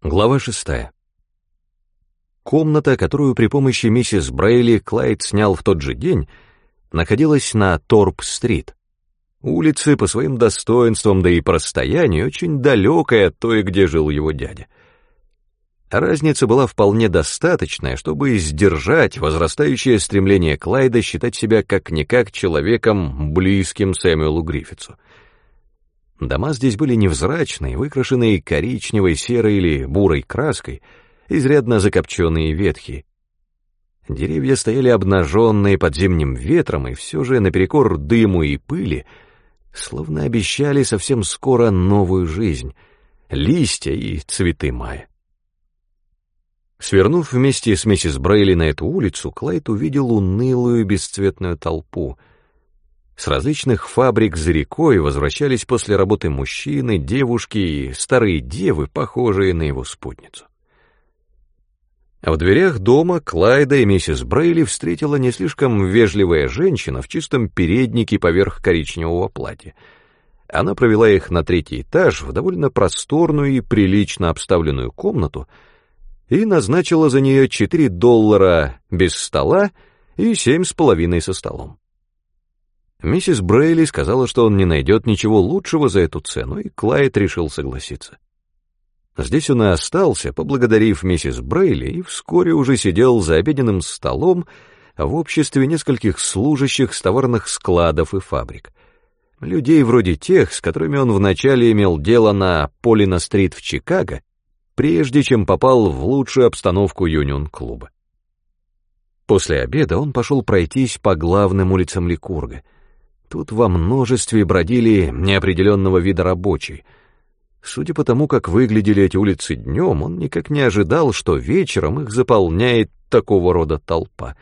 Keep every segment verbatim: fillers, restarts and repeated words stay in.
Глава шестая. Комната, которую при помощи миссис Брейли Клайд снял в тот же день, находилась на Торп-стрит. Улицы по своим достоинствам, да и по расстоянию, очень далекая от той, где жил его дядя. Разница была вполне достаточная, чтобы сдержать возрастающее стремление Клайда считать себя как-никак человеком, близким Сэмюэлу Гриффитсу. Дома здесь были невзрачные, выкрашенные коричневой, серой или бурой краской, изрядно закопченные и ветхие. Деревья стояли обнаженные под зимним ветром, и все же наперекор дыму и пыли словно обещали совсем скоро новую жизнь, листья и цветы мая. Свернув вместе с миссис Брейли на эту улицу, Клайд увидел унылую бесцветную толпу. С различных фабрик за рекой возвращались после работы мужчины, девушки и старые девы, похожие на его спутницу. А в дверях дома Клайда и миссис Брейли встретила не слишком вежливая женщина в чистом переднике поверх коричневого платья. Она провела их на третий этаж в довольно просторную и прилично обставленную комнату и назначила за нее четыре доллара без стола и семь с половиной со столом. Миссис Брейли сказала, что он не найдет ничего лучшего за эту цену, и Клайд решил согласиться. Здесь он и остался, поблагодарив миссис Брейли, и вскоре уже сидел за обеденным столом в обществе нескольких служащих с товарных складов и фабрик. Людей вроде тех, с которыми он вначале имел дело на Полина-стрит в Чикаго, прежде чем попал в лучшую обстановку Юнион-клуба. После обеда он пошел пройтись по главным улицам Ликурга. Тут во множестве бродили неопределенного вида рабочие. Судя по тому, как выглядели эти улицы днем, он никак не ожидал, что вечером их заполняет такого рода толпа.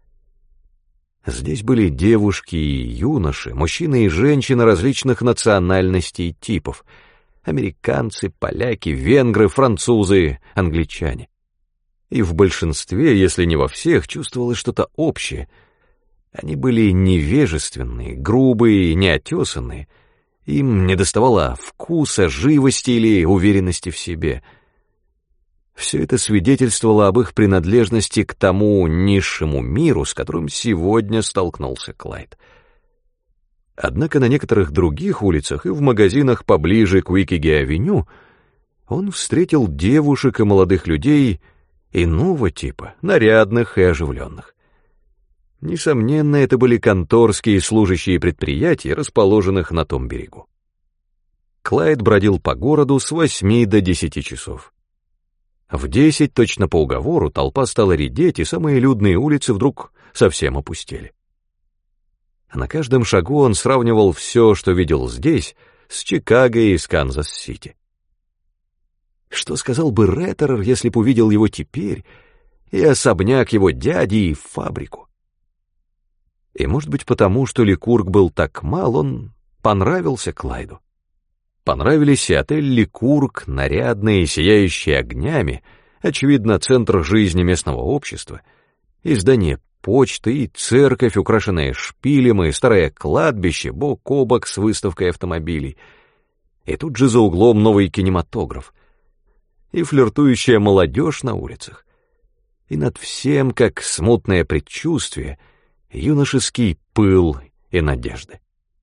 Здесь были девушки и юноши, мужчины и женщины различных национальностей и типов. Американцы, поляки, венгры, французы, англичане. И в большинстве, если не во всех, чувствовалось что-то общее. Они были невежественные, грубые, неотесанные. Им недоставало вкуса, живости или уверенности в себе. Все это свидетельствовало об их принадлежности к тому низшему миру, с которым сегодня столкнулся Клайд. Однако на некоторых других улицах и в магазинах поближе к Уикиге-авеню он встретил девушек и молодых людей иного типа, нарядных и оживленных. Несомненно, это были конторские служащие предприятий, расположенных на том берегу. Клайд бродил по городу с восьми до десяти часов. В десять, точно по уговору, толпа стала редеть, и самые людные улицы вдруг совсем опустели. На каждом шагу он сравнивал все, что видел здесь, с Чикаго и с Канзас-Сити. Что сказал бы Реттерер, если бы увидел его теперь, и особняк его дяди, и фабрику? И, может быть, потому, что Ликург был так мал, он понравился Клайду. Понравились и отель «Ликург», нарядный, сияющий огнями, очевидно, центр жизни местного общества, и здание почты, и церковь, украшенная шпилем, и старое кладбище, бок о бок с выставкой автомобилей. И тут же за углом новый кинематограф. И флиртующая молодежь на улицах. И над всем, как смутное предчувствие, юношеский пыл и надежды.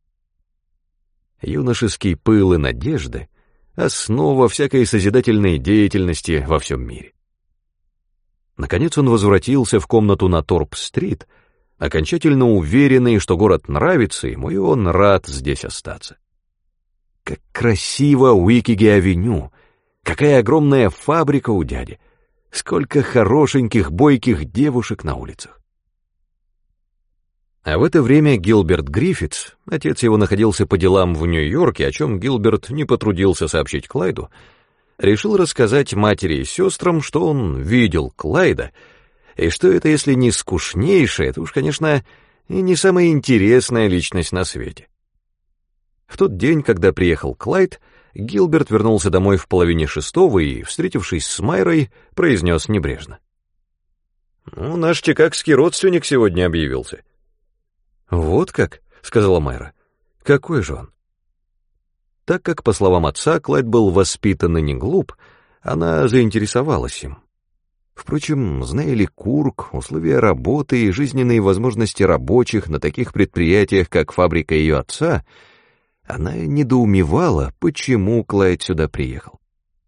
Юношеский пыл и надежды — основа всякой созидательной деятельности во всем мире. Наконец он возвратился в комнату на Торп-стрит, окончательно уверенный, что город нравится ему, и он рад здесь остаться. Как красиво Уикиге-авеню! Какая огромная фабрика у дяди! Сколько хорошеньких, бойких девушек на улицах! А в это время Гилберт Гриффитс, отец его находился по делам в Нью-Йорке, о чем Гилберт не потрудился сообщить Клайду, решил рассказать матери и сестрам, что он видел Клайда, и что это, если не скучнейшая, то уж, конечно, и не самая интересная личность на свете. В тот день, когда приехал Клайд, Гилберт вернулся домой в половине шестого и, встретившись с Майрой, произнес небрежно: «Ну, наш чикагский родственник сегодня объявился». «Вот как?» — сказала Майра. «Какой же он?» Так как, по словам отца, Клайд был воспитан и не глуп, Она заинтересовалась им. Впрочем, зная ли Курк условия работы и жизненные возможности рабочих на таких предприятиях, как фабрика ее отца, она недоумевала, почему Клайд сюда приехал.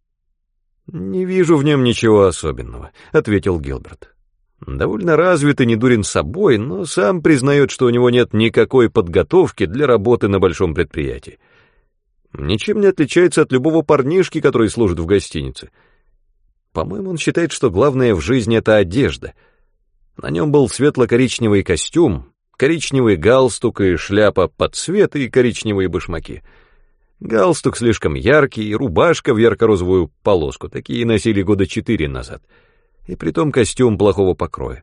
«Не вижу в нем ничего особенного», — ответил Гилберт. «Довольно развит и не дурен собой, но сам признает, что у него нет никакой подготовки для работы на большом предприятии. Ничем не отличается от любого парнишки, который служит в гостинице. По-моему, он считает, что главное в жизни — это одежда. На нем был светло-коричневый костюм, коричневый галстук и шляпа под цвет и коричневые башмаки. Галстук слишком яркий, и рубашка в ярко-розовую полоску, такие носили года четыре назад, и притом костюм плохого покроя.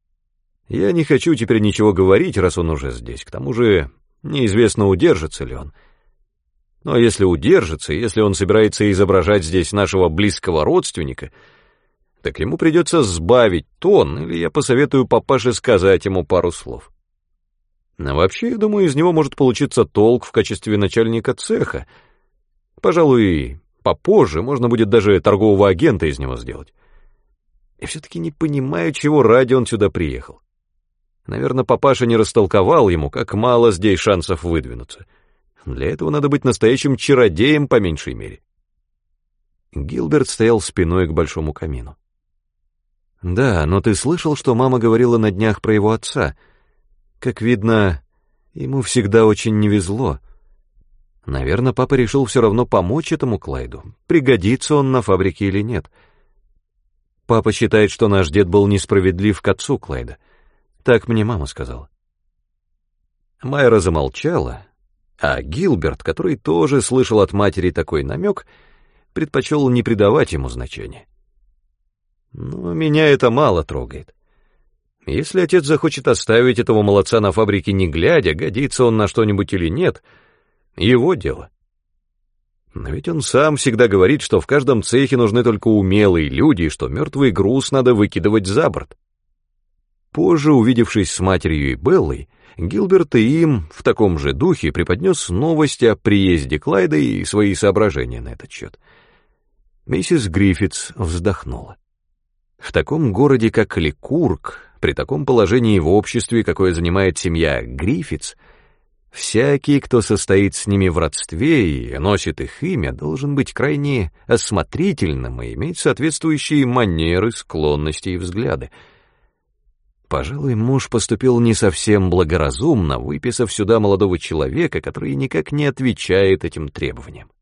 Я не хочу теперь ничего говорить, раз он уже здесь, к тому же неизвестно, удержится ли он. Но если удержится, если он собирается изображать здесь нашего близкого родственника, так ему придется сбавить тон, или я посоветую папаше сказать ему пару слов. Но вообще, я думаю, из него может получиться толк в качестве начальника цеха. Пожалуй, попозже можно будет даже торгового агента из него сделать. Я все-таки не понимаю, чего ради он сюда приехал. Наверное, папаша не растолковал ему, как мало здесь шансов выдвинуться. Для этого надо быть настоящим чародеем, по меньшей мере. Гилберт стоял спиной к большому камину. «Да, но ты слышал, что мама говорила на днях про его отца? Как видно, ему всегда очень не везло. Наверное, папа решил все равно помочь этому Клайду, пригодится он на фабрике или нет. Папа считает, что наш дед был несправедлив к отцу Клайда. Так мне мама сказала». Майра замолчала, а Гилберт, который тоже слышал от матери такой намек, предпочел не придавать ему значения. «Но меня это мало трогает. Если отец захочет оставить этого молодца на фабрике не глядя, годится он на что-нибудь или нет, его дело. Но ведь он сам всегда говорит, что в каждом цехе нужны только умелые люди, и что мертвый груз надо выкидывать за борт». Позже, увидевшись с матерью и Беллой, Гилберт и им в таком же духе преподнес новости о приезде Клайда и свои соображения на этот счет. Миссис Гриффитс вздохнула. В таком городе, как Ликург, при таком положении в обществе, какое занимает семья Гриффитс, всякий, кто состоит с ними в родстве и носит их имя, должен быть крайне осмотрительным и иметь соответствующие манеры, склонности и взгляды. Пожалуй, муж поступил не совсем благоразумно, выписав сюда молодого человека, который никак не отвечает этим требованиям.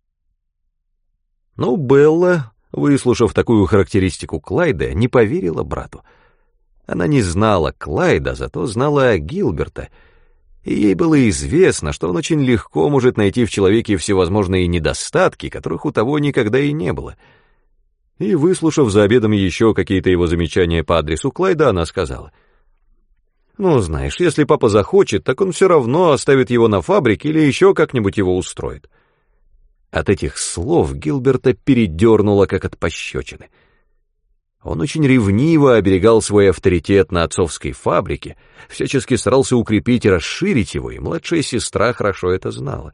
Но Белла, выслушав такую характеристику Клайда, не поверила брату. Она не знала Клайда, зато знала Гилберта, и ей было известно, что он очень легко может найти в человеке всевозможные недостатки, которых у того никогда и не было. И, выслушав за обедом еще какие-то его замечания по адресу Клайда, она сказала: «Ну, знаешь, если папа захочет, так он все равно оставит его на фабрике или еще как-нибудь его устроит». От этих слов Гилберта передернуло, как от пощечины. Он очень ревниво оберегал свой авторитет на отцовской фабрике, всячески старался укрепить и расширить его, и младшая сестра хорошо это знала.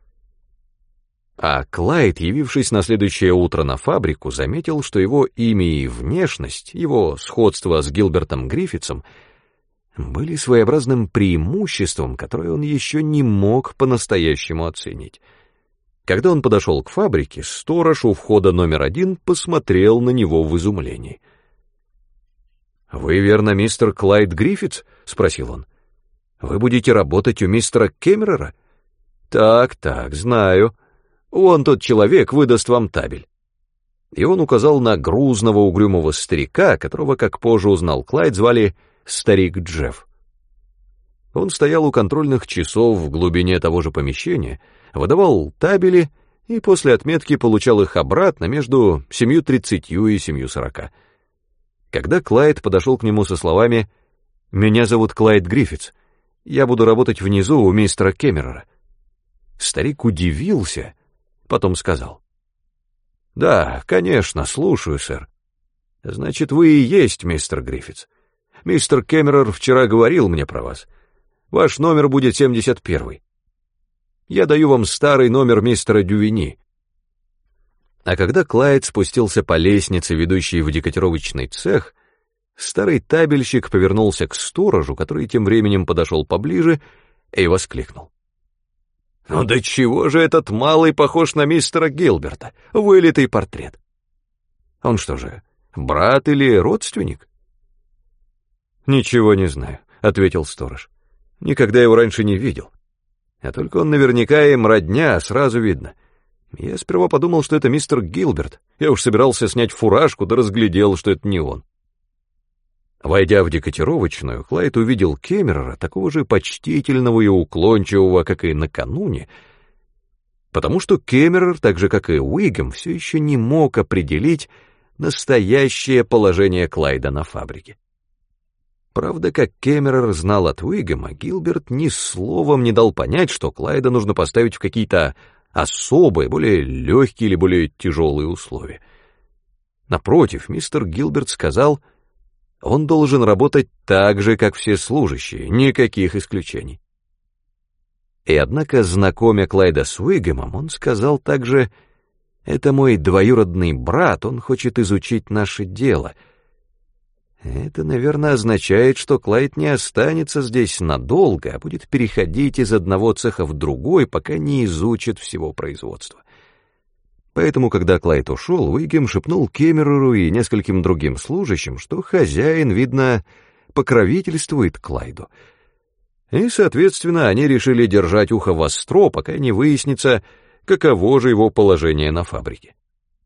А Клайд, явившись на следующее утро на фабрику, заметил, что его имя и внешность, его сходство с Гилбертом Гриффитсом были своеобразным преимуществом, которое он еще не мог по-настоящему оценить. Когда он подошел к фабрике, сторож у входа номер один посмотрел на него в изумлении. «Вы, верно, мистер Клайд Гриффитс?» — спросил он. «Вы будете работать у мистера Кеммерера?» «Так, так, знаю. Вон тот человек выдаст вам табель». И он указал на грузного угрюмого старика, которого, как позже узнал Клайд, звали старик Джефф. Он стоял у контрольных часов в глубине того же помещения, выдавал табели и после отметки получал их обратно между семью тридцатью и семью сорока. Когда Клайд подошел к нему со словами «Меня зовут Клайд Гриффитс, я буду работать внизу у мистера Кеммерера», старик удивился, потом сказал: «Да, конечно, слушаю, сэр. Значит, вы и есть мистер Гриффитс. Мистер Кеммерер вчера говорил мне про вас. Ваш номер будет семьдесят первый. Я даю вам старый номер мистера Дювини». А когда Клайд спустился по лестнице, ведущей в декотировочный цех, старый табельщик повернулся к сторожу, который тем временем подошел поближе, и воскликнул: «Ну да чего же этот малый похож на мистера Гилберта? Вылитый портрет! Он что же, брат или родственник?» «Ничего не знаю», — ответил сторож. «Никогда его раньше не видел. А только он наверняка им родня, сразу видно. Я сперва подумал, что это мистер Гилберт. Я уж собирался снять фуражку, да разглядел, что это не он». Войдя в декотировочную, Клайд увидел Кеммерера, такого же почтительного и уклончивого, как и накануне, потому что Кеммерер, так же как и Уиггем, все еще не мог определить настоящее положение Клайда на фабрике. Правда, как Кеммерер знал от Уиггема, Гилберт ни словом не дал понять, что Клайда нужно поставить в какие-то особые, более легкие или более тяжелые условия. Напротив, мистер Гилберт сказал, он должен работать так же, как все служащие, никаких исключений. И однако, знакомя Клайда с Уиггемом, он сказал также: «Это мой двоюродный брат, он хочет изучить наше дело». Это, наверное, означает, что Клайд не останется здесь надолго, а будет переходить из одного цеха в другой, пока не изучит всего производства. Поэтому, когда Клайд ушел, Уиггем шепнул Кеммереру и нескольким другим служащим, что хозяин, видно, покровительствует Клайду. И, соответственно, они решили держать ухо востро, пока не выяснится, каково же его положение на фабрике.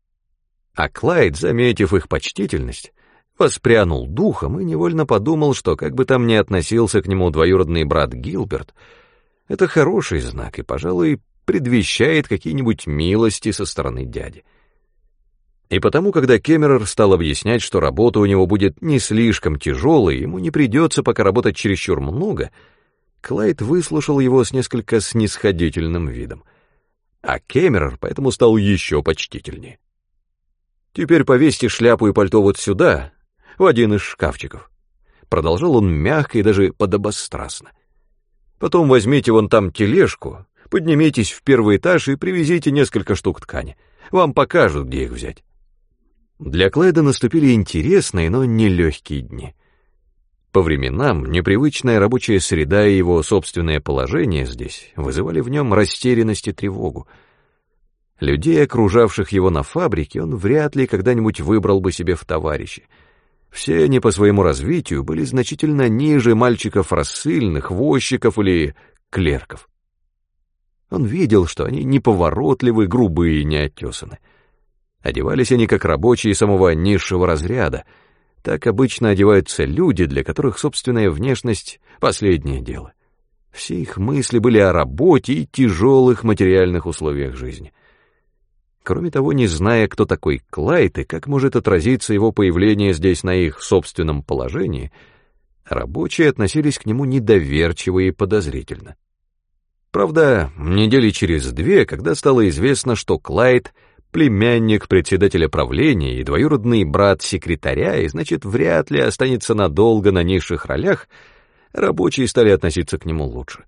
А Клайд, заметив их почтительность, воспрянул духом и невольно подумал, что, как бы там ни относился к нему двоюродный брат Гилберт, это хороший знак и, пожалуй, предвещает какие-нибудь милости со стороны дяди. И потому, когда Кеммерер стал объяснять, что работа у него будет не слишком тяжелой, ему не придется пока работать чересчур много, Клайд выслушал его с несколько снисходительным видом, а Кеммерер поэтому стал еще почтительнее. «Теперь повесьте шляпу и пальто вот сюда, в один из шкафчиков», — продолжал он мягко и даже подобострастно. «Потом возьмите вон там тележку, поднимитесь в первый этаж и привезите несколько штук ткани. Вам покажут, где их взять». Для Клайда наступили интересные, но нелегкие дни. По временам непривычная рабочая среда и его собственное положение здесь вызывали в нем растерянность и тревогу. Людей, окружавших его на фабрике, он вряд ли когда-нибудь выбрал бы себе в товарищи. Все они по своему развитию были значительно ниже мальчиков рассыльных, возчиков или клерков. Он видел, что они неповоротливы, грубые и неотесаны. Одевались они как рабочие самого низшего разряда. Так обычно одеваются люди, для которых собственная внешность — последнее дело. Все их мысли были о работе и тяжелых материальных условиях жизни. Кроме того, не зная, кто такой Клайд и как может отразиться его появление здесь на их собственном положении, рабочие относились к нему недоверчиво и подозрительно. Правда, недели через две, когда стало известно, что Клайд — племянник председателя правления и двоюродный брат секретаря, и, значит, вряд ли останется надолго на низших ролях, рабочие стали относиться к нему лучше.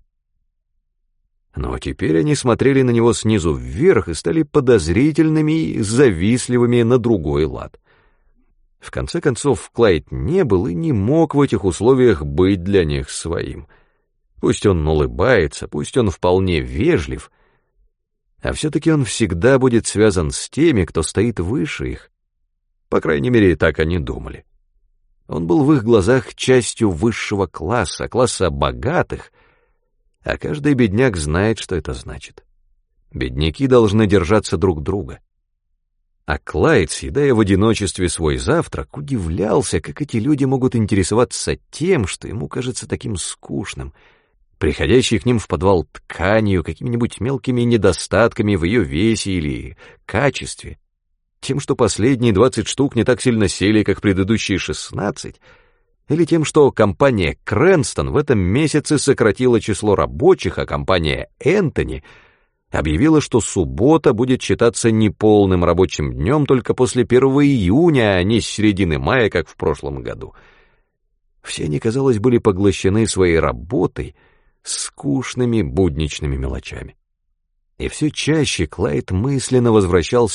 Но теперь они смотрели на него снизу вверх и стали подозрительными и завистливыми на другой лад. В конце концов, Клайд не был и не мог в этих условиях быть для них своим. Пусть он улыбается, пусть он вполне вежлив, а все-таки он всегда будет связан с теми, кто стоит выше их. По крайней мере, так они думали. Он был в их глазах частью высшего класса, класса богатых, а каждый бедняк знает, что это значит. Бедняки должны держаться друг друга. А Клайд, съедая в одиночестве свой завтрак, удивлялся, как эти люди могут интересоваться тем, что ему кажется таким скучным, приходящий к ним в подвал тканью, какими-нибудь мелкими недостатками в ее весе или качестве, тем, что последние двадцать штук не так сильно сели, как предыдущие шестнадцать, или тем, что компания Крэнстон в этом месяце сократила число рабочих, а компания Энтони объявила, что суббота будет считаться неполным рабочим днем только после первого июня, а не с середины мая, как в прошлом году. Все они, казалось, были поглощены своей работой, скучными будничными мелочами. И все чаще Клайд мысленно возвращался к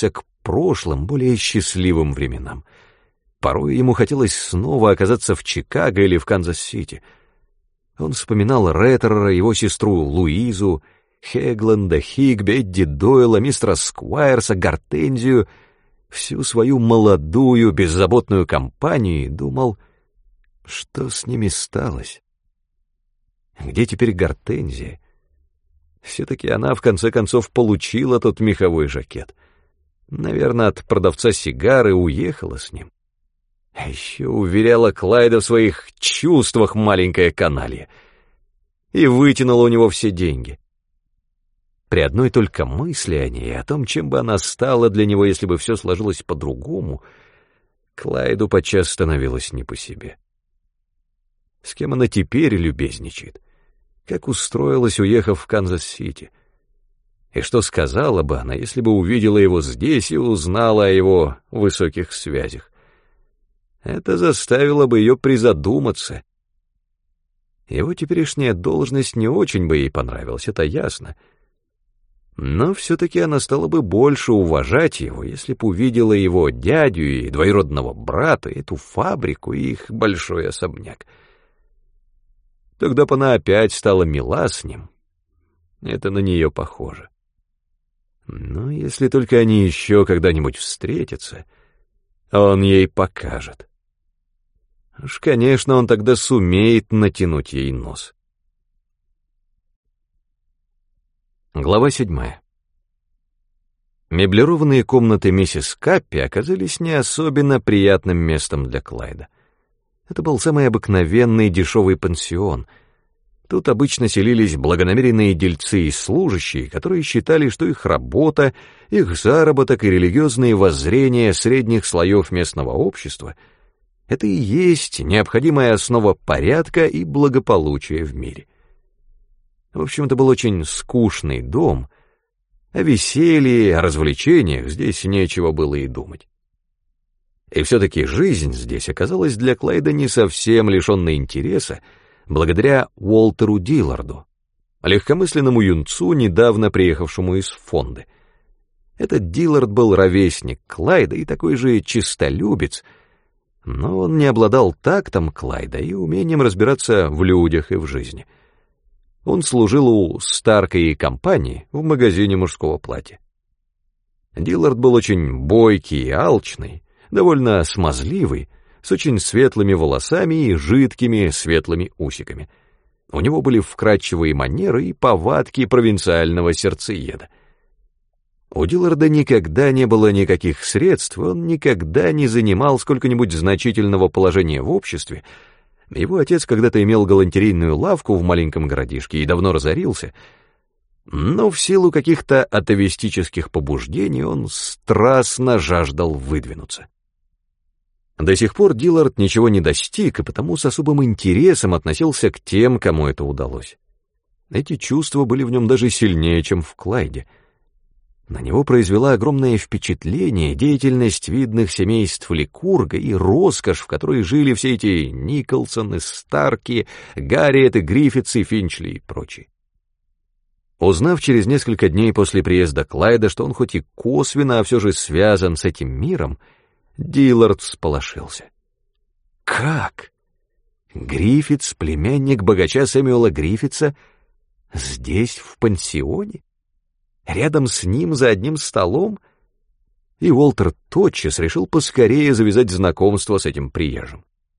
прошлым, более счастливым временам. Порой ему хотелось снова оказаться в Чикаго или в Канзас-Сити. Он вспоминал Реттерера, его сестру Луизу, Хегланда, Хигби, Эдди Дойла, мистера Сквайрса, Гортензию, всю свою молодую, беззаботную компанию, и думал, что с ними сталось. Где теперь Гортензия? Все-таки она, в конце концов, получила тот меховой жакет. Наверное, от продавца сигары уехала с ним. А еще уверяла Клайда в своих чувствах маленькая каналья. И вытянула у него все деньги. При одной только мысли о ней, о том, чем бы она стала для него, если бы все сложилось по-другому, Клайду подчас становилось не по себе. С кем она теперь любезничает? Как устроилась, уехав в Канзас-Сити? И что сказала бы она, если бы увидела его здесь и узнала о его высоких связях? Это заставило бы ее призадуматься. Его теперешняя должность не очень бы ей понравилась, это ясно. Но все-таки она стала бы больше уважать его, если бы увидела его дядю и двоюродного брата, эту фабрику и их большой особняк. Тогда бы она опять стала мила с ним. Это на нее похоже. Но если только они еще когда-нибудь встретятся, он ей покажет. Уж, конечно, он тогда сумеет натянуть ей нос. Глава седьмая. Меблированные комнаты миссис Каппи оказались не особенно приятным местом для Клайда. Это был самый обыкновенный дешевый пансион. Тут обычно селились благонамеренные дельцы и служащие, которые считали, что их работа, их заработок и религиозные воззрения средних слоев местного общества — это и есть необходимая основа порядка и благополучия в мире. В общем, это был очень скучный дом. О веселье, о развлечениях здесь нечего было и думать. И все-таки жизнь здесь оказалась для Клайда не совсем лишенной интереса, благодаря Уолтеру Дилларду, легкомысленному юнцу, недавно приехавшему из Фонды. Этот Диллард был ровесник Клайда и такой же чистолюбец, но он не обладал тактом Клайда и умением разбираться в людях и в жизни. Он служил у Старка и компании в магазине мужского платья. Диллард был очень бойкий и алчный, довольно смазливый, с очень светлыми волосами и жидкими светлыми усиками. У него были вкрадчивые манеры и повадки провинциального сердцееда. У Дилларда никогда не было никаких средств, он никогда не занимал сколько-нибудь значительного положения в обществе. Его отец когда-то имел галантерейную лавку в маленьком городишке и давно разорился, но в силу каких-то атовистических побуждений он страстно жаждал выдвинуться. До сих пор Диллард ничего не достиг, и потому с особым интересом относился к тем, кому это удалось. Эти чувства были в нем даже сильнее, чем в Клайде. На него произвела огромное впечатление деятельность видных семейств Ликурга и роскошь, в которой жили все эти Николсоны, Старки, Гарриет и Гриффитсы, Финчли и прочие. Узнав через несколько дней после приезда Клайда, что он хоть и косвенно, а все же связан с этим миром, Диллард всполошился. Как? Гриффитс, племянник богача Сэмюэла Гриффитса, здесь, в пансионе? Рядом с ним за одним столом? И Уолтер тотчас решил поскорее завязать знакомство с этим приезжим.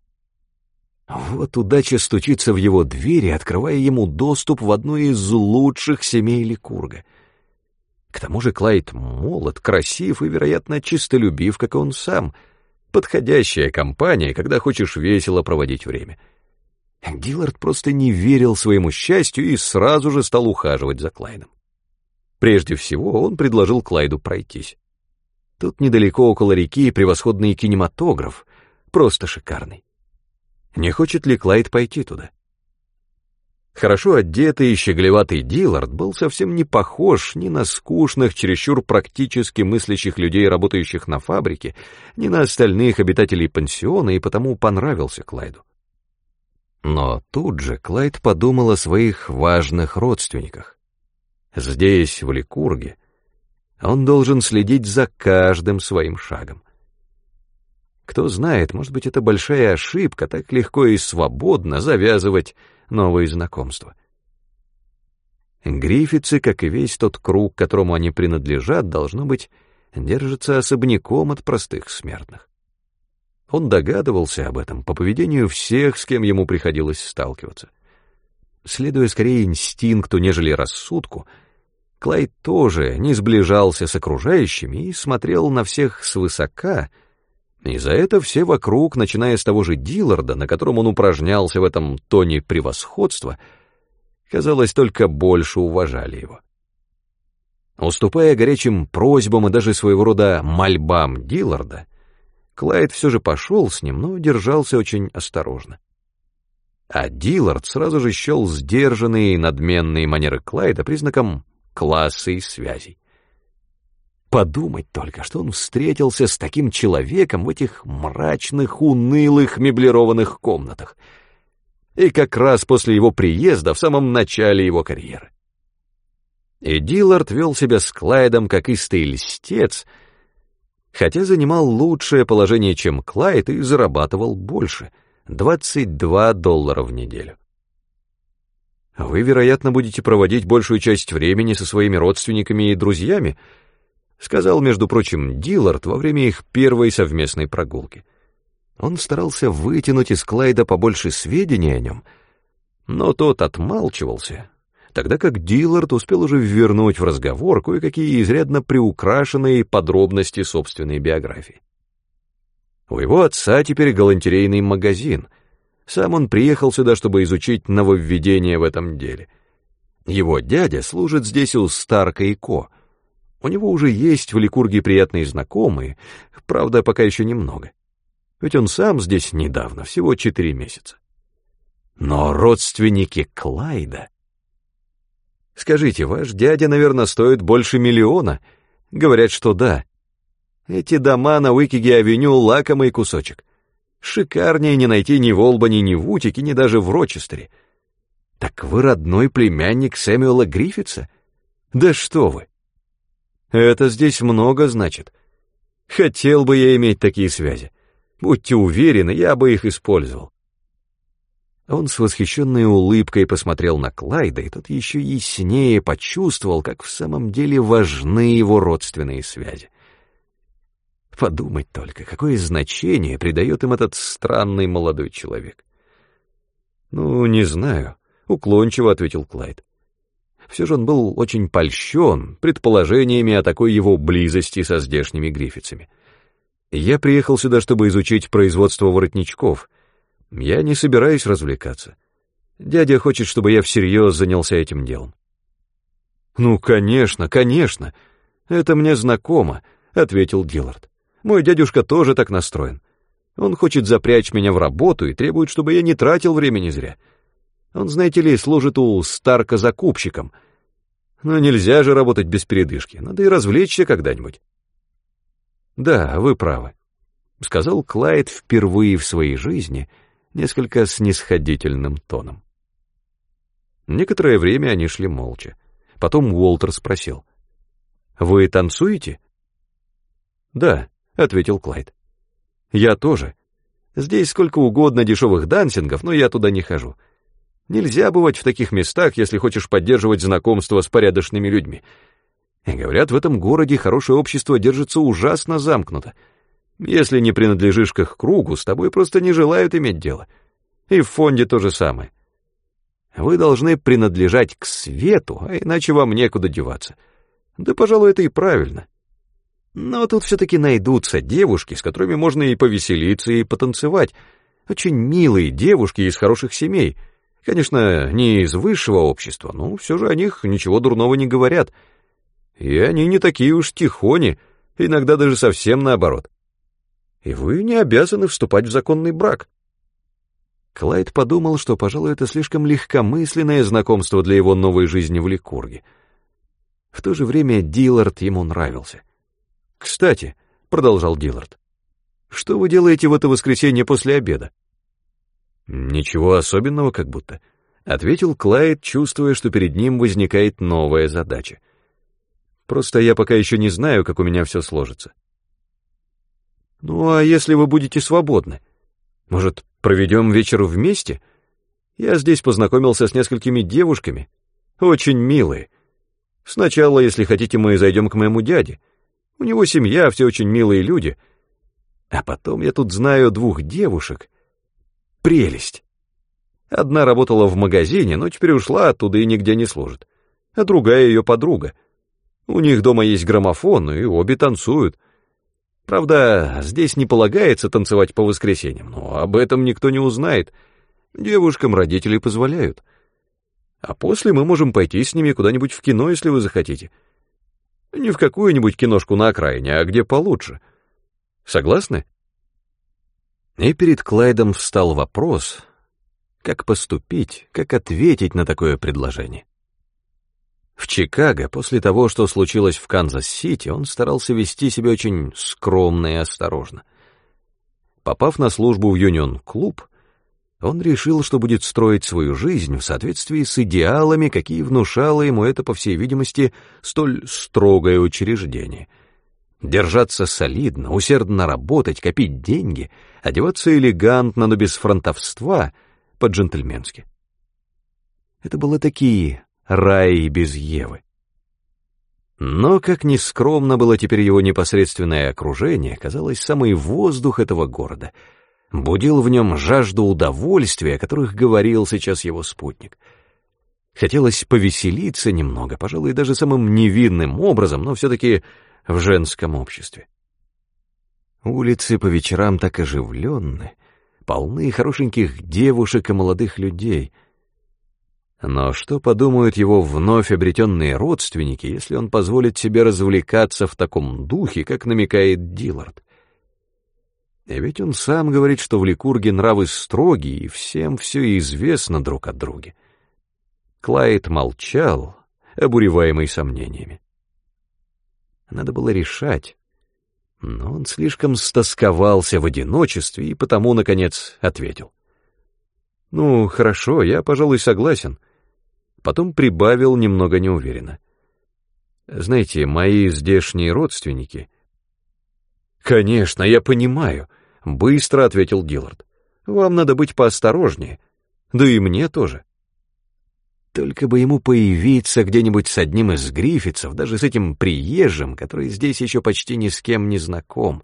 Вот удача стучится в его двери, открывая ему доступ в одну из лучших семей Ликурга. К тому же Клайд молод, красив и, вероятно, чистолюбив, как и он сам. Подходящая компания, когда хочешь весело проводить время. Диллард просто не верил своему счастью и сразу же стал ухаживать за Клайдом. Прежде всего он предложил Клайду пройтись. Тут недалеко около реки превосходный кинематограф, просто шикарный. Не хочет ли Клайд пойти туда? Хорошо одетый и щеголеватый Диллард был совсем не похож ни на скучных, чересчур практически мыслящих людей, работающих на фабрике, ни на остальных обитателей пансиона, и потому понравился Клайду. Но тут же Клайд подумал о своих важных родственниках. Здесь, в Ликурге, Он должен следить за каждым своим шагом. Кто знает, может быть, это большая ошибка, так легко и свободно завязывать новые знакомства. Гриффитсы, как и весь тот круг, которому они принадлежат, должно быть, держатся особняком от простых смертных. Он догадывался об этом по поведению всех, с кем ему приходилось сталкиваться. Следуя скорее инстинкту, нежели рассудку, Клайд тоже не сближался с окружающими и смотрел на всех свысока, и за это все вокруг, начиная с того же Дилларда, на котором он упражнялся в этом тоне превосходства, казалось, только больше уважали его. Уступая горячим просьбам и даже своего рода мольбам Дилларда, Клайд все же пошел с ним, но держался очень осторожно. А Диллард сразу же счел сдержанные и надменные манеры Клайда признаком класса и связей. Подумать только, что он встретился с таким человеком в этих мрачных, унылых, меблированных комнатах. И как раз после его приезда, в самом начале его карьеры. И Диллард вел себя с Клайдом как истый льстец, хотя занимал лучшее положение, чем Клайд, и зарабатывал больше — двадцать два доллара в неделю. «Вы, вероятно, будете проводить большую часть времени со своими родственниками и друзьями», — сказал, между прочим, Диллард во время их первой совместной прогулки. Он старался вытянуть из Клайда побольше сведений о нем, но тот отмалчивался, тогда как Диллард успел уже ввернуть в разговор кое-какие изрядно приукрашенные подробности собственной биографии. У его отца теперь галантерейный магазин. Сам он приехал сюда, чтобы изучить нововведения в этом деле. Его дядя служит здесь у Старка и Ко. У него уже есть в Ликурге приятные знакомые, правда, пока еще немного. Ведь он сам здесь недавно, всего четыре месяца. Но родственники Клайда... Скажите, ваш дядя, наверное, стоит больше миллиона? Говорят, что да. Эти дома на Уикиге-авеню — лакомый кусочек. Шикарнее не найти ни в Олбани, ни в Утике, ни даже в Рочестере. Так вы родной племянник Сэмюэла Гриффитса? Да что вы! Это здесь много значит. Хотел бы я иметь такие связи. Будьте уверены, я бы их использовал. Он с восхищенной улыбкой посмотрел на Клайда, и тот еще яснее почувствовал, как в самом деле важны его родственные связи. Подумать только, какое значение придает им этот странный молодой человек. «Ну, не знаю», — уклончиво ответил Клайд. Все же он был очень польщен предположениями о такой его близости со здешними Гриффитсами. «Я приехал сюда, чтобы изучить производство воротничков. Я не собираюсь развлекаться. Дядя хочет, чтобы я всерьез занялся этим делом». «Ну, конечно, конечно, это мне знакомо», — ответил Диллард. «Мой дядюшка тоже так настроен. Он хочет запрячь меня в работу и требует, чтобы я не тратил времени зря. Он, знаете ли, служит у Старка закупщиком. Но нельзя же работать без передышки, надо и развлечься когда-нибудь». «Да, вы правы», — сказал Клайд впервые в своей жизни несколько снисходительным тоном. Некоторое время они шли молча. Потом Уолтер спросил: «Вы танцуете?» «Да», — ответил Клайд. «Я тоже. Здесь сколько угодно дешевых дансингов, но я туда не хожу. Нельзя бывать в таких местах, если хочешь поддерживать знакомство с порядочными людьми. И говорят, в этом городе хорошее общество держится ужасно замкнуто. Если не принадлежишь к их кругу, с тобой просто не желают иметь дело. И в фонде то же самое. Вы должны принадлежать к свету, а иначе вам некуда деваться. Да, пожалуй, это и правильно. Но тут все-таки найдутся девушки, с которыми можно и повеселиться, и потанцевать. Очень милые девушки из хороших семей. Конечно, не из высшего общества, но все же о них ничего дурного не говорят. И они не такие уж тихони, иногда даже совсем наоборот. И вы не обязаны вступать в законный брак». Клайд подумал, что, пожалуй, это слишком легкомысленное знакомство для его новой жизни в Ликурге. В то же время Диллард ему нравился. «Кстати», — продолжал Диллард, — «что вы делаете в это воскресенье после обеда?» «Ничего особенного, как будто», — ответил Клайд, чувствуя, что перед ним возникает новая задача. Просто я пока еще не знаю, как у меня все сложится. Ну, а если вы будете свободны? Может, проведем вечер вместе? Я здесь познакомился с несколькими девушками. Очень милые. Сначала, если хотите, мы зайдем к моему дяде. У него семья, все очень милые люди. А потом я тут знаю двух девушек. Прелесть. Одна работала в магазине, но теперь ушла оттуда и нигде не служит. А другая ее подруга. У них дома есть граммофон, и обе танцуют. Правда, здесь не полагается танцевать по воскресеньям, но об этом никто не узнает. Девушкам родители позволяют. А после мы можем пойти с ними куда-нибудь в кино, если вы захотите. Не в какую-нибудь киношку на окраине, а где получше. Согласны? И перед Клайдом встал вопрос, как поступить, как ответить на такое предложение. В Чикаго, после того, что случилось в Канзас-Сити, он старался вести себя очень скромно и осторожно. Попав на службу в Юнион-клуб, он решил, что будет строить свою жизнь в соответствии с идеалами, какие внушало ему это, по всей видимости, столь строгое учреждение. Держаться солидно, усердно работать, копить деньги, одеваться элегантно, но без фронтовства, по-джентльменски. Это было такие рай без Евы. Но, как ни скромно было теперь его непосредственное окружение, казалось, самый воздух этого города будил в нем жажду удовольствия, о которых говорил сейчас его спутник. Хотелось повеселиться немного, пожалуй, даже самым невинным образом, но все-таки в женском обществе. Улицы по вечерам так оживленны, полны хорошеньких девушек и молодых людей. Но что подумают его вновь обретенные родственники, если он позволит себе развлекаться в таком духе, как намекает Диллард? И ведь он сам говорит, что в Ликурге нравы строгие, и всем все известно друг о друге. Клайд молчал, обуреваемый сомнениями. Надо было решать, но он слишком стосковался в одиночестве и потому, наконец, ответил. «Ну, хорошо, я, пожалуй, согласен». Потом прибавил немного неуверенно. «Знаете, мои здешние родственники...» «Конечно, я понимаю», — быстро ответил Диллард. «Вам надо быть поосторожнее. Да и мне тоже». Только бы ему появиться где-нибудь с одним из Гриффитсов, даже с этим приезжим, который здесь еще почти ни с кем не знаком.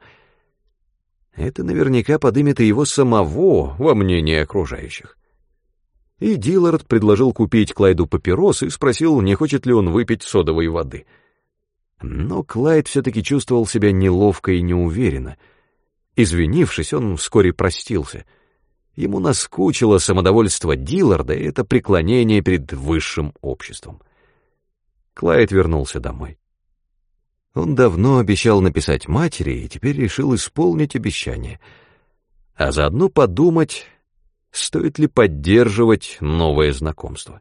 Это наверняка подымет и его самого во мнении окружающих. И Диллард предложил купить Клайду папирос и спросил, не хочет ли он выпить содовой воды. Но Клайд все-таки чувствовал себя неловко и неуверенно. Извинившись, он вскоре простился. Ему наскучило самодовольство Дилларда и это преклонение перед высшим обществом. Клайд вернулся домой. Он давно обещал написать матери и теперь решил исполнить обещание, а заодно подумать, стоит ли поддерживать новое знакомство.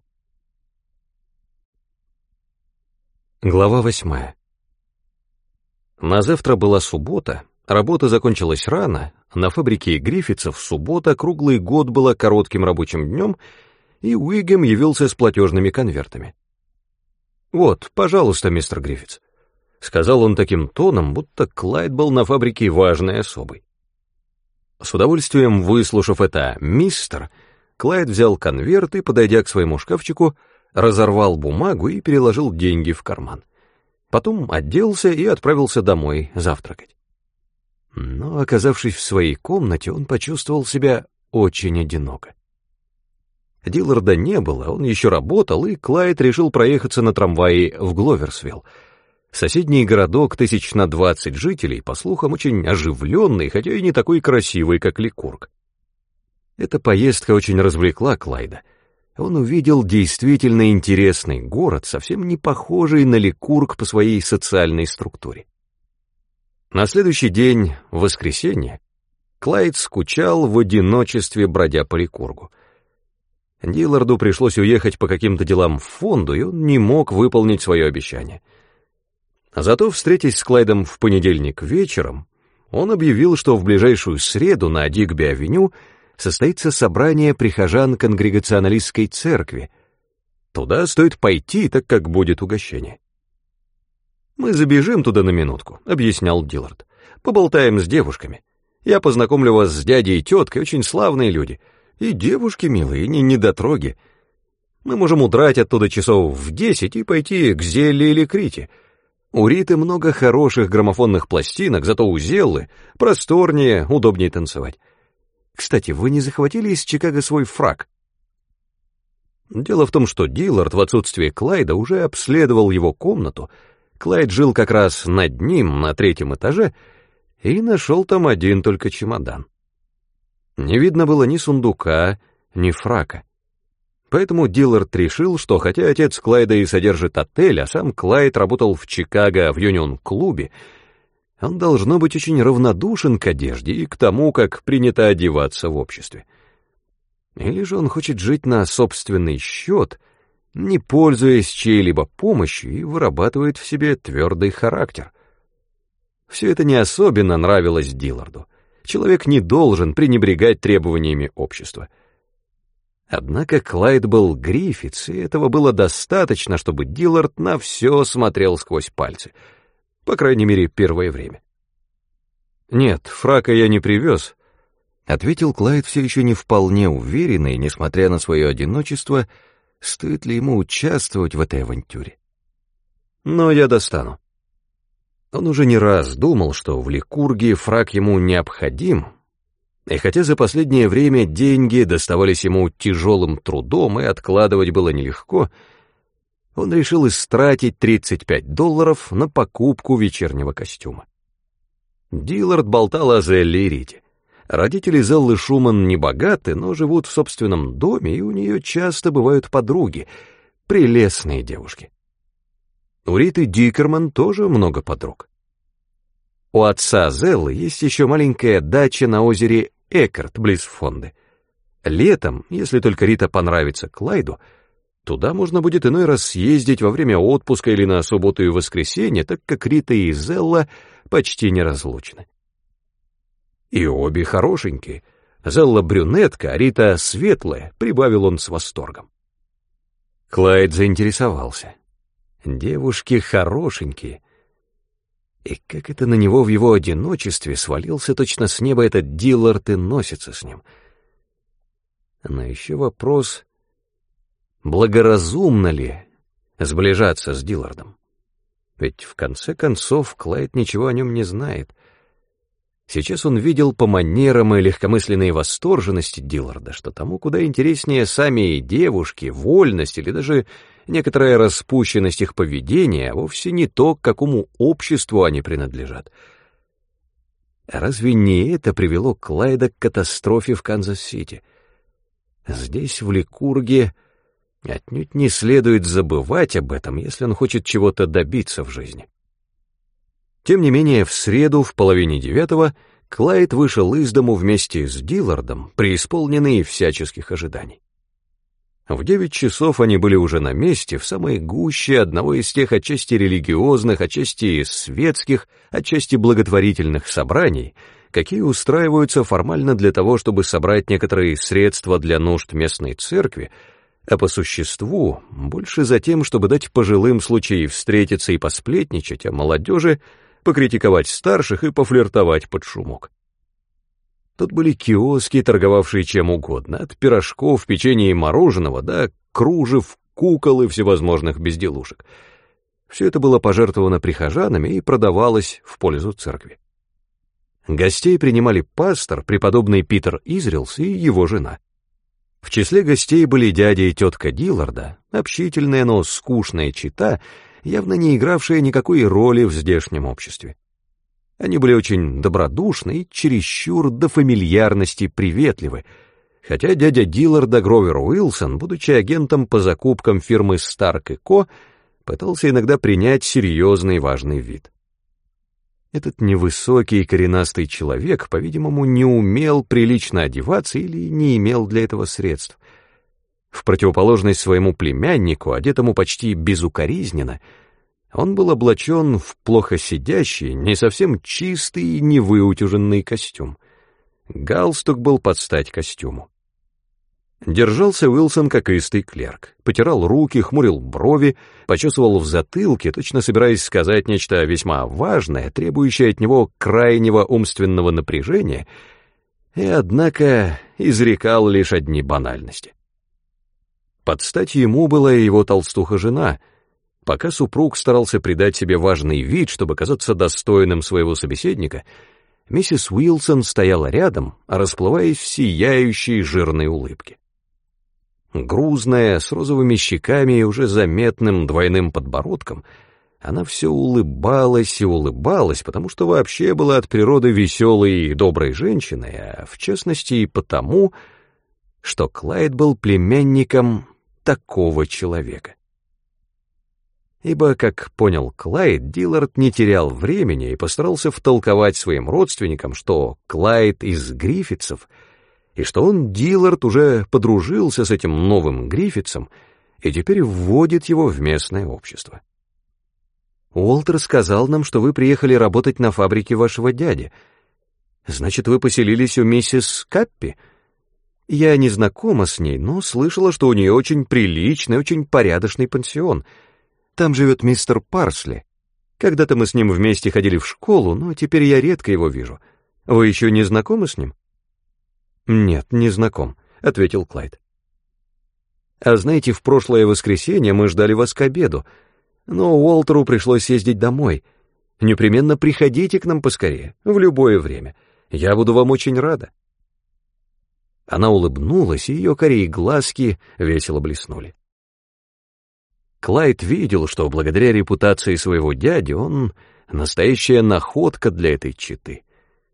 Глава восьмая. На завтра была суббота, работа закончилась рано, на фабрике Гриффитсов суббота круглый год была коротким рабочим днем, и Уиггем явился с платежными конвертами. «Вот, пожалуйста, мистер Гриффитс», — сказал он таким тоном, будто Клайд был на фабрике важной особой. С удовольствием выслушав это «мистер», Клайд взял конверт и, подойдя к своему шкафчику, разорвал бумагу и переложил деньги в карман. Потом оделся и отправился домой завтракать. Но, оказавшись в своей комнате, он почувствовал себя очень одиноко. Дилларда не было, он еще работал, и Клайд решил проехаться на трамвае в Гловерсвилл. Соседний городок, тысяч на двадцать жителей, по слухам, очень оживленный, хотя и не такой красивый, как Ликург. Эта поездка очень развлекла Клайда. Он увидел действительно интересный город, совсем не похожий на Ликург по своей социальной структуре. На следующий день, в воскресенье, Клайд скучал в одиночестве, бродя по Ликургу. Дилларду пришлось уехать по каким-то делам в фонду, и он не мог выполнить свое обещание. Зато, встретясь с Клайдом в понедельник вечером, он объявил, что в ближайшую среду на Дигби-авеню состоится собрание прихожан Конгрегационалистской церкви. Туда стоит пойти, так как будет угощение. «Мы забежим туда на минутку», — объяснял Диллард. «Поболтаем с девушками. Я познакомлю вас с дядей и теткой, очень славные люди. И девушки милые, и не недотроги. Мы можем удрать оттуда часов в десять и пойти к Зелле или Крите. У Риты много хороших граммофонных пластинок, зато у Зеллы просторнее, удобнее танцевать. Кстати, вы не захватили из Чикаго свой фрак?» Дело в том, что Диллард в отсутствие Клайда уже обследовал его комнату. Клайд жил как раз над ним, на третьем этаже, и нашел там один только чемодан. Не видно было ни сундука, ни фрака. Поэтому Диллард решил, что хотя отец Клайда и содержит отель, а сам Клайд работал в Чикаго в Юнион-клубе, он должно быть очень равнодушен к одежде и к тому, как принято одеваться в обществе. Или же он хочет жить на собственный счет, не пользуясь чьей-либо помощью, и вырабатывает в себе твердый характер. Все это не особенно нравилось Дилларду. Человек не должен пренебрегать требованиями общества. Однако Клайд был Гриффитс, и этого было достаточно, чтобы Диллард на все смотрел сквозь пальцы. По крайней мере, первое время. «Нет, фрака я не привез», — ответил Клайд, все еще не вполне уверенный, несмотря на свое одиночество, стоит ли ему участвовать в этой авантюре. «Но я достану». Он уже не раз думал, что в Ликургии фрак ему необходим, и хотя за последнее время деньги доставались ему тяжелым трудом и откладывать было нелегко, он решил истратить тридцать пять долларов на покупку вечернего костюма. Диллард болтал о Зелле и Рите. Родители Зеллы Шуман не богаты, но живут в собственном доме, и у нее часто бывают подруги, прелестные девушки. У Риты Дикерман тоже много подруг. У отца Зеллы есть еще маленькая дача на озере Эккарт, близ Фонды. Летом, если только Рита понравится Клайду, туда можно будет иной раз съездить во время отпуска или на субботу и воскресенье, так как Рита и Зелла почти неразлучны. И обе хорошенькие. Зелла брюнетка, а Рита светлая, прибавил он с восторгом. Клайд заинтересовался. Девушки хорошенькие. И как это на него в его одиночестве свалился точно с неба этот Диллард и носится с ним. Но еще вопрос, благоразумно ли сближаться с Диллардом? Ведь в конце концов Клайд ничего о нем не знает. Сейчас он видел по манерам и легкомысленной восторженности Дилларда, что тому куда интереснее сами девушки, вольность или даже некоторая распущенность их поведения, а вовсе не то, к какому обществу они принадлежат. А разве не это привело Клайда к катастрофе в Канзас-Сити? Здесь, в Ликурге, отнюдь не следует забывать об этом, если он хочет чего-то добиться в жизни. Тем не менее, в среду в половине девятого Клайд вышел из дому вместе с Диллардом, преисполненный всяческих ожиданий. В девять часов они были уже на месте, в самой гуще одного из тех отчасти религиозных, отчасти светских, отчасти благотворительных собраний, какие устраиваются формально для того, чтобы собрать некоторые средства для нужд местной церкви, а по существу больше за тем, чтобы дать пожилым случаи встретиться и посплетничать, а молодежи покритиковать старших и пофлиртовать под шумок. Тут были киоски, торговавшие чем угодно, от пирожков, печенья и мороженого до кружев, кукол и всевозможных безделушек. Все это было пожертвовано прихожанами и продавалось в пользу церкви. Гостей принимали пастор, преподобный Питер Изрилс и его жена. В числе гостей были дядя и тетка Дилларда, общительная, но скучная чета, явно не игравшая никакой роли в здешнем обществе. Они были очень добродушны и чересчур до фамильярности приветливы, хотя дядя Дилларда Гровер Уилсон, будучи агентом по закупкам фирмы Старк и Ко, пытался иногда принять серьезный и важный вид. Этот невысокий и коренастый человек, по-видимому, не умел прилично одеваться или не имел для этого средств. В противоположность своему племяннику, одетому почти безукоризненно, он был облачен в плохо сидящий, не совсем чистый и невыутюженный костюм. Галстук был под стать костюму. Держался Уилсон как истый клерк, потирал руки, хмурил брови, почесывал в затылке, точно собираясь сказать нечто весьма важное, требующее от него крайнего умственного напряжения, и, однако, изрекал лишь одни банальности. Под стать ему была и его толстуха-жена. Пока супруг старался придать себе важный вид, чтобы казаться достойным своего собеседника, миссис Уилсон стояла рядом, расплываясь в сияющей жирной улыбке. Грузная, с розовыми щеками и уже заметным двойным подбородком, она все улыбалась и улыбалась, потому что вообще была от природы веселой и доброй женщиной, а в частности и потому, что Клайд был племянником такого человека. Ибо, как понял Клайд, Диллард не терял времени и постарался втолковать своим родственникам, что Клайд из Гриффитсов, и что он, Диллард, уже подружился с этим новым Гриффитсом и теперь вводит его в местное общество. «Уолтер сказал нам, что вы приехали работать на фабрике вашего дяди. Значит, вы поселились у миссис Каппи? Я не знакома с ней, но слышала, что у нее очень приличный, очень порядочный пансион. Там живет мистер Парсли. Когда-то мы с ним вместе ходили в школу, но теперь я редко его вижу. Вы еще не знакомы с ним?» «Нет, не знаком», — ответил Клайд. «А знаете, в прошлое воскресенье мы ждали вас к обеду, но Уолтеру пришлось съездить домой. Непременно приходите к нам поскорее, в любое время. Я буду вам очень рада». Она улыбнулась, и ее карие глазки весело блеснули. Клайд видел, что благодаря репутации своего дяди он настоящая находка для этой четы.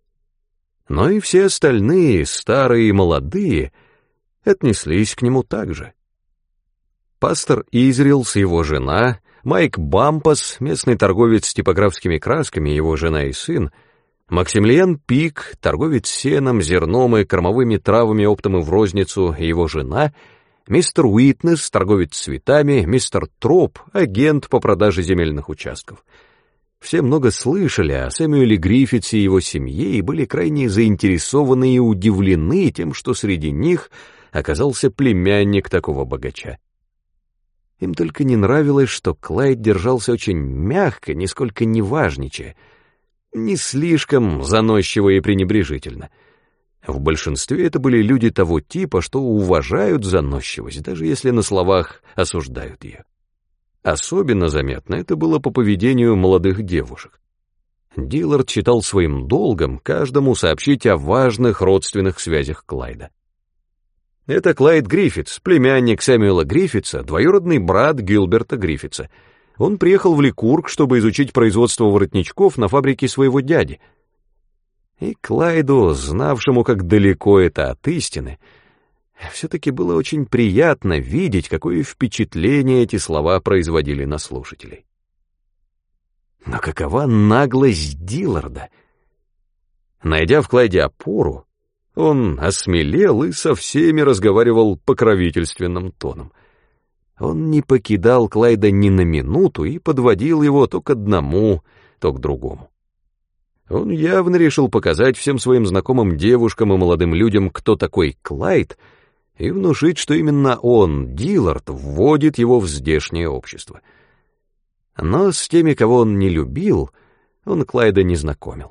Но и все остальные, старые и молодые, отнеслись к нему так же. Пастор Изрилс, его жена, Майк Бампас, местный торговец с типографскими красками, его жена и сын, Максимилиан Пик, торговец сеном, зерном и кормовыми травами оптом и в розницу, и его жена, мистер Уитнес, торговец цветами, мистер Троп, агент по продаже земельных участков. Все много слышали о Сэмюэле Гриффитсе и его семье и были крайне заинтересованы и удивлены тем, что среди них оказался племянник такого богача. Им только не нравилось, что Клайд держался очень мягко, нисколько не важничая, не слишком заносчиво и пренебрежительно. В большинстве это были люди того типа, что уважают заносчивость, даже если на словах осуждают ее. Особенно заметно это было по поведению молодых девушек. Диллард считал своим долгом каждому сообщить о важных родственных связях Клайда. Это Клайд Гриффитс, племянник Сэмюэла Гриффитса, двоюродный брат Гилберта Гриффитса. Он приехал в Ликург, чтобы изучить производство воротничков на фабрике своего дяди. И Клайду, знавшему, как далеко это от истины, все-таки было очень приятно видеть, какое впечатление эти слова производили на слушателей. Но какова наглость Дилларда! Найдя в Клайде опору, он осмелел и со всеми разговаривал покровительственным тоном. Он не покидал Клайда ни на минуту и подводил его то к одному, то к другому. Он явно решил показать всем своим знакомым девушкам и молодым людям, кто такой Клайд, и внушить, что именно он, Диллард, вводит его в здешнее общество. Но с теми, кого он не любил, он Клайда не знакомил.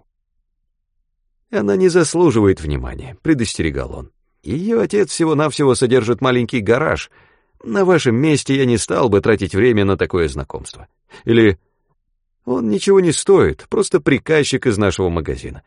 «Она не заслуживает внимания», — предостерегал он. «Ее отец всего-навсего содержит маленький гараж. На вашем месте я не стал бы тратить время на такое знакомство». Или «Он ничего не стоит, просто приказчик из нашего магазина».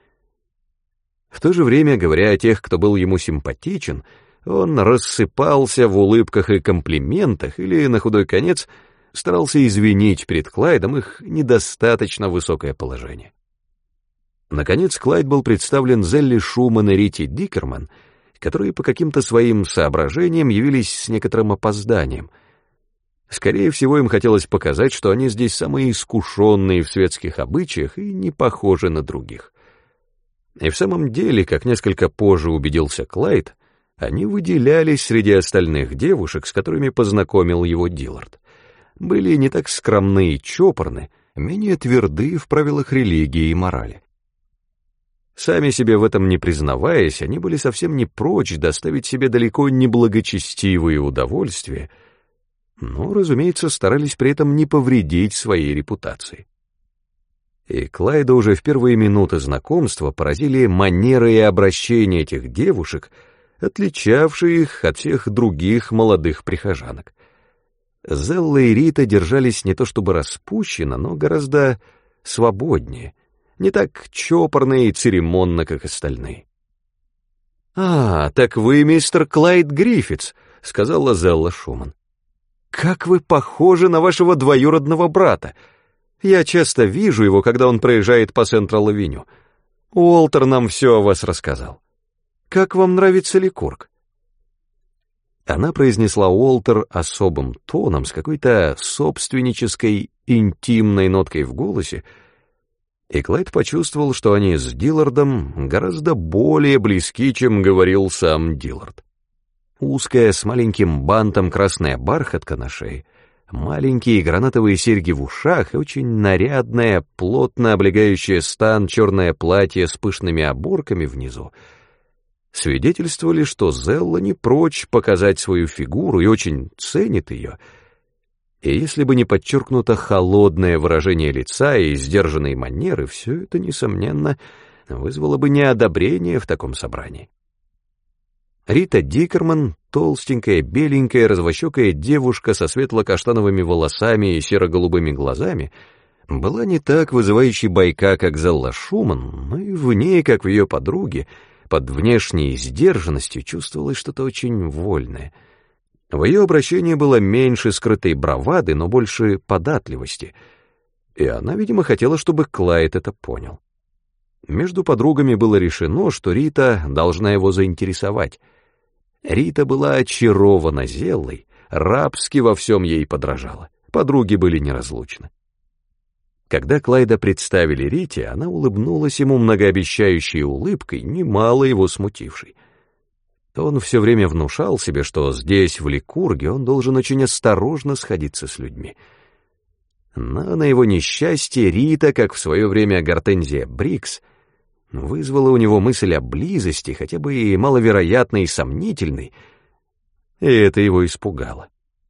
В то же время, говоря о тех, кто был ему симпатичен, он рассыпался в улыбках и комплиментах или, на худой конец, старался извинить перед Клайдом их недостаточно высокое положение. Наконец, Клайд был представлен Зелли Шуман и Рити Дикерман, которые по каким-то своим соображениям явились с некоторым опозданием. Скорее всего, им хотелось показать, что они здесь самые искушенные в светских обычаях и не похожи на других. И в самом деле, как несколько позже убедился Клайд, они выделялись среди остальных девушек, с которыми познакомил его Диллард. Были не так скромны и чопорны, менее тверды в правилах религии и морали. Сами себе в этом не признаваясь, они были совсем не прочь доставить себе далеко не благочестивые удовольствия, но, разумеется, старались при этом не повредить своей репутации. И Клайда уже в первые минуты знакомства поразили манеры и обращения этих девушек, отличавшие их от всех других молодых прихожанок. Зелла и Рита держались не то чтобы распущенно, но гораздо свободнее, не так чопорно и церемонно, как остальные. «А, так вы мистер Клайд Гриффитс», — сказала Зелла Шуман. «Как вы похожи на вашего двоюродного брата! Я часто вижу его, когда он проезжает по Централ-авеню. Уолтер нам все о вас рассказал. Как вам нравится Ликург?» Она произнесла Уолтер особым тоном, с какой-то собственнической, интимной ноткой в голосе, и Клайд почувствовал, что они с Диллардом гораздо более близки, чем говорил сам Диллард. Узкая, с маленьким бантом красная бархатка на шее, маленькие гранатовые серьги в ушах и очень нарядное, плотно облегающее стан черное платье с пышными оборками внизу свидетельствовали, что Зелла не прочь показать свою фигуру и очень ценит ее, и если бы не подчеркнуто холодное выражение лица и сдержанные манеры, все это, несомненно, вызвало бы неодобрение в таком собрании. Рита Дикерман, толстенькая, беленькая, развощекая девушка со светло-каштановыми волосами и серо-голубыми глазами, была не так вызывающей бойка, как Зелла Шуман, но и в ней, как в ее подруге, под внешней сдержанностью чувствовалось что-то очень вольное. В ее обращении было меньше скрытой бравады, но больше податливости, и она, видимо, хотела, чтобы Клайд это понял. Между подругами было решено, что Рита должна его заинтересовать. Рита была очарована Зеллой, рабски во всем ей подражала. Подруги были неразлучны. Когда Клайда представили Рите, она улыбнулась ему многообещающей улыбкой, немало его смутившей. Он все время внушал себе, что здесь, в Ликурге, он должен очень осторожно сходиться с людьми. Но на его несчастье Рита, как в свое время Гортензия Брикс, вызвала у него мысль о близости, хотя бы и маловероятной и сомнительной, и это его испугало.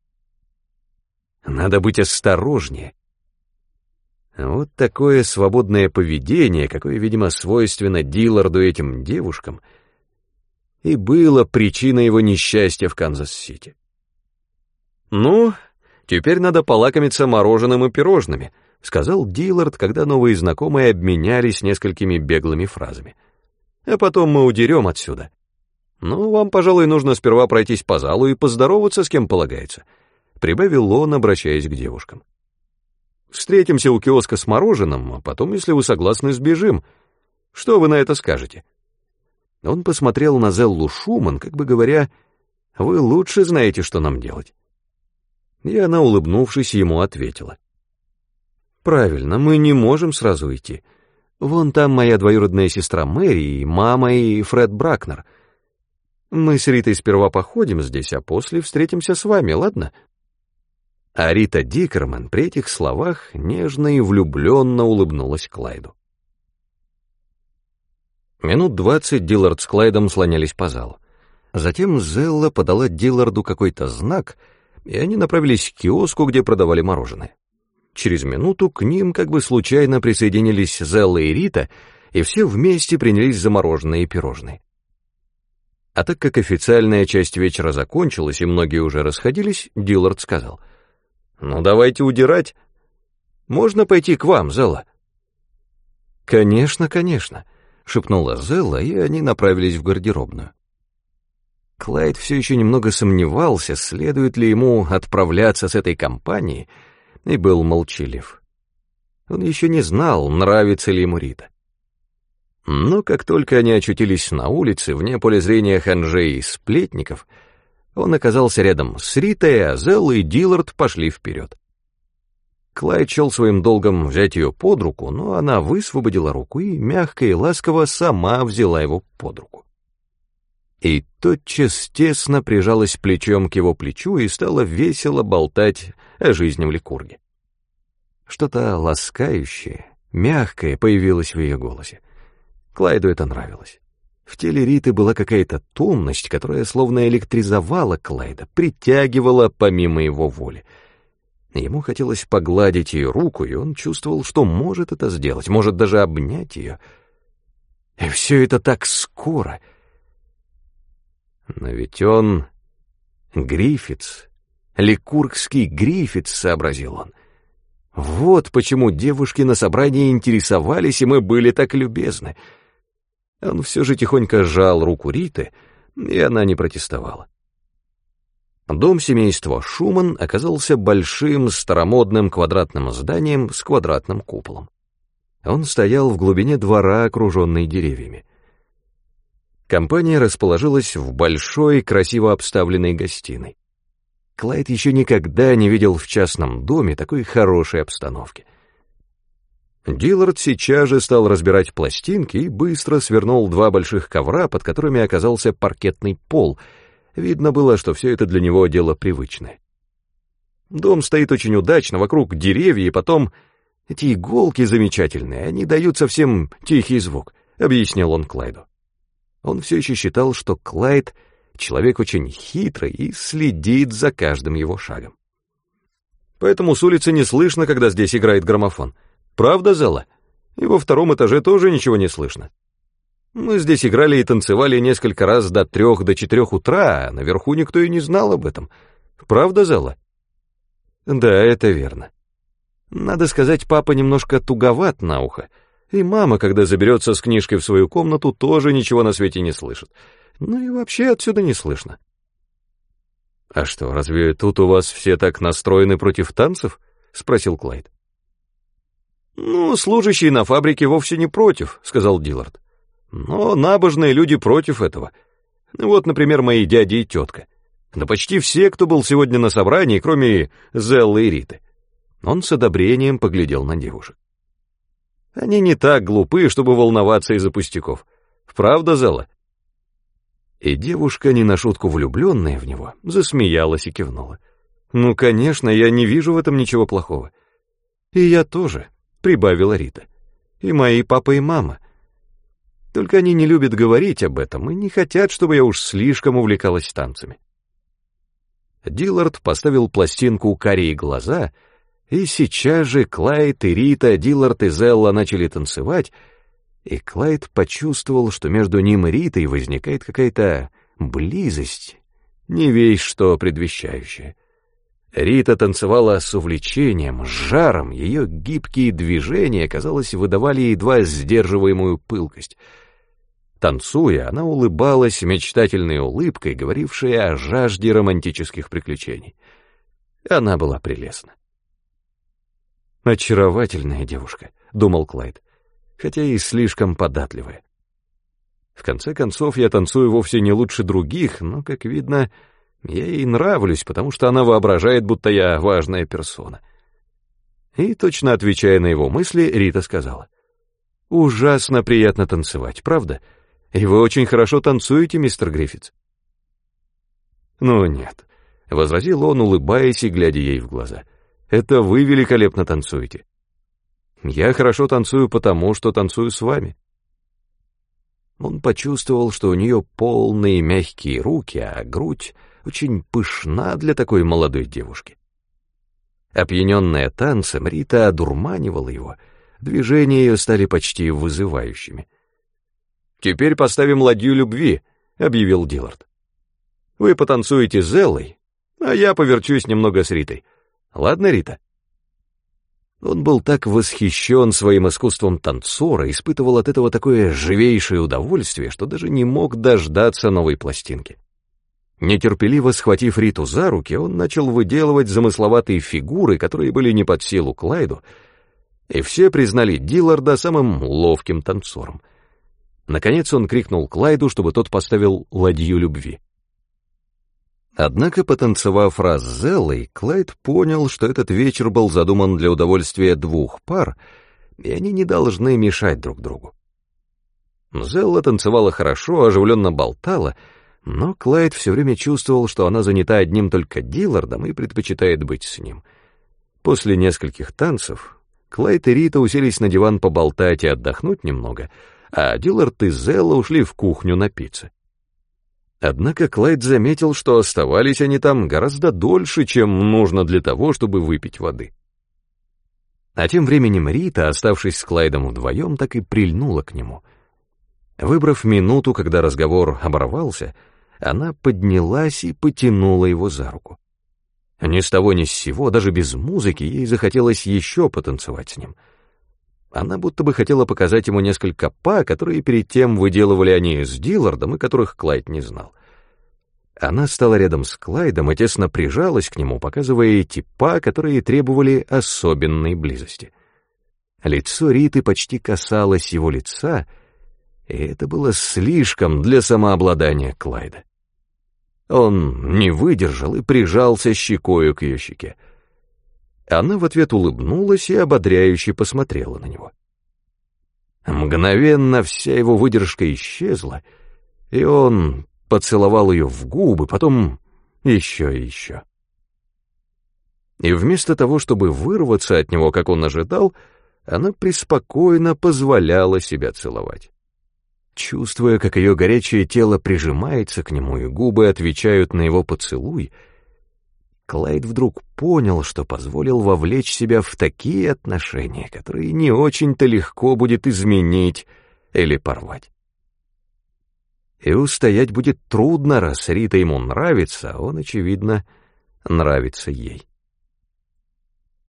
Надо быть осторожнее. Вот такое свободное поведение, какое, видимо, свойственно Дилларду этим девушкам, и было причиной его несчастья в Канзас-Сити. «Ну, теперь надо полакомиться мороженым и пирожными», — сказал Диллард, когда новые знакомые обменялись несколькими беглыми фразами. «А потом мы удерем отсюда. Ну, вам, пожалуй, нужно сперва пройтись по залу и поздороваться с кем полагается», — прибавил он, обращаясь к девушкам. «Встретимся у киоска с мороженым, а потом, если вы согласны, сбежим. Что вы на это скажете?» Он посмотрел на Зеллу Шуман, как бы говоря, «Вы лучше знаете, что нам делать». И она, улыбнувшись, ему ответила. «Правильно, мы не можем сразу идти. Вон там моя двоюродная сестра Мэри, и мама, и Фред Бракнер. Мы с Ритой сперва походим здесь, а после встретимся с вами, ладно?» А Рита Дикерман при этих словах нежно и влюбленно улыбнулась Клайду. Минут двадцать Диллард с Клайдом слонялись по залу. Затем Зелла подала Дилларду какой-то знак, и они направились к киоску, где продавали мороженое. Через минуту к ним как бы случайно присоединились Зелла и Рита, и все вместе принялись за мороженое и пирожные. А так как официальная часть вечера закончилась и многие уже расходились, Диллард сказал: «Ну, давайте удирать. Можно пойти к вам, Зелла?» «Конечно, конечно», — шепнула Зелла, и они направились в гардеробную. Клайд все еще немного сомневался, следует ли ему отправляться с этой компанией, и был молчалив. Он еще не знал, нравится ли ему Рита. Но как только они очутились на улице, вне поля зрения ханжей и сплетников, он оказался рядом с Ритой, а Зелла и Диллард пошли вперед. Клайд счел своим долгом взять ее под руку, но она высвободила руку и мягко и ласково сама взяла его под руку. И тотчас тесно прижалась плечом к его плечу и стала весело болтать о жизни в Ликурге. Что-то ласкающее, мягкое появилось в ее голосе. Клайду это нравилось. В теле Риты была какая-то томность, которая словно электризовала Клайда, притягивала помимо его воли. Ему хотелось погладить ее руку, и он чувствовал, что может это сделать, может даже обнять ее. И все это так скоро. Но ведь он Гриффитс, ликургский Гриффитс, сообразил он. Вот почему девушки на собрании интересовались, и мы были так любезны. Он все же тихонько сжал руку Риты, и она не протестовала. Дом семейства Шуман оказался большим старомодным квадратным зданием с квадратным куполом. Он стоял в глубине двора, окруженный деревьями. Компания расположилась в большой, красиво обставленной гостиной. Клайд еще никогда не видел в частном доме такой хорошей обстановки. Диллард сейчас же стал разбирать пластинки и быстро свернул два больших ковра, под которыми оказался паркетный пол. Видно было, что все это для него дело привычное. Дом стоит очень удачно, вокруг деревья, и потом эти иголки замечательные, они дают совсем тихий звук, объяснил он Клайду. Он все еще считал, что Клайд — человек очень хитрый и следит за каждым его шагом. Поэтому с улицы не слышно, когда здесь играет граммофон. Правда, Зелла? И во втором этаже тоже ничего не слышно. Мы здесь играли и танцевали несколько раз до трех, до четырех утра, а наверху никто и не знал об этом. Правда, Зелла? Да, это верно. Надо сказать, папа немножко туговат на ухо, и мама, когда заберется с книжкой в свою комнату, тоже ничего на свете не слышит. Ну и вообще отсюда не слышно. А что, разве тут у вас все так настроены против танцев? Спросил Клайд. Ну, служащие на фабрике вовсе не против, сказал Диллард. Но набожные люди против этого. Вот, например, мои дядя и тетка. Да почти все, кто был сегодня на собрании, кроме Зеллы и Риты. Он с одобрением поглядел на девушек. Они не так глупы, чтобы волноваться из-за пустяков. Правда, Зелла? И девушка, не на шутку влюбленная в него, засмеялась и кивнула. «Ну, конечно, я не вижу в этом ничего плохого». «И я тоже», — прибавила Рита. «И мои папа и мама. Только они не любят говорить об этом и не хотят, чтобы я уж слишком увлекалась танцами». Диллард поставил пластинку «Карие глаза», и сейчас же Клайд и Рита, Диллард и Зелла начали танцевать, и Клайд почувствовал, что между ним и Ритой возникает какая-то близость, не весть что предвещающая. Рита танцевала с увлечением, с жаром, ее гибкие движения, казалось, выдавали едва сдерживаемую пылкость. Танцуя, она улыбалась мечтательной улыбкой, говорившей о жажде романтических приключений. Она была прелестна. «Очаровательная девушка», — думал Клайд, хотя и слишком податливая. В конце концов, я танцую вовсе не лучше других, но, как видно, я ей нравлюсь, потому что она воображает, будто я важная персона. И, точно отвечая на его мысли, Рита сказала: «Ужасно приятно танцевать, правда? И вы очень хорошо танцуете, мистер Гриффитс». «Ну нет», — возразил он, улыбаясь и глядя ей в глаза, — «это вы великолепно танцуете. Я хорошо танцую потому, что танцую с вами». Он почувствовал, что у нее полные мягкие руки, а грудь очень пышна для такой молодой девушки. Опьяненная танцем, Рита одурманивала его, движения ее стали почти вызывающими. «Теперь поставим ладью любви», — объявил Диллард. «Вы потанцуете с Зеллой, а я поверчусь немного с Ритой. Ладно, Рита?» Он был так восхищен своим искусством танцора, испытывал от этого такое живейшее удовольствие, что даже не мог дождаться новой пластинки. Нетерпеливо схватив Риту за руки, он начал выделывать замысловатые фигуры, которые были не под силу Клайду, и все признали Дилларда самым ловким танцором. Наконец он крикнул Клайду, чтобы тот поставил ладью любви. Однако, потанцевав раз с Зеллой, Клайд понял, что этот вечер был задуман для удовольствия двух пар, и они не должны мешать друг другу. Зелла танцевала хорошо, оживленно болтала, но Клайд все время чувствовал, что она занята одним только Диллардом и предпочитает быть с ним. После нескольких танцев Клайд и Рита уселись на диван поболтать и отдохнуть немного, а Диллард и Зелла ушли в кухню напиться. Однако Клайд заметил, что оставались они там гораздо дольше, чем нужно для того, чтобы выпить воды. А тем временем Рита, оставшись с Клайдом вдвоем, так и прильнула к нему. Выбрав минуту, когда разговор оборвался, она поднялась и потянула его за руку. Ни с того ни с сего, даже без музыки, ей захотелось еще потанцевать с ним. Она будто бы хотела показать ему несколько па, которые перед тем выделывали они с Диллардом, и которых Клайд не знал. Она стала рядом с Клайдом и тесно прижалась к нему, показывая эти па, которые требовали особенной близости. Лицо Риты почти касалось его лица, и это было слишком для самообладания Клайда. Он не выдержал и прижался щекою к ее щеке. Она в ответ улыбнулась и ободряюще посмотрела на него. Мгновенно вся его выдержка исчезла, и он поцеловал ее в губы, потом еще и еще. И вместо того, чтобы вырваться от него, как он ожидал, она преспокойно позволяла себя целовать. Чувствуя, как ее горячее тело прижимается к нему, и губы отвечают на его поцелуй, Клайд вдруг понял, что позволил вовлечь себя в такие отношения, которые не очень-то легко будет изменить или порвать. И устоять будет трудно, раз Рита ему нравится, а он, очевидно, нравится ей.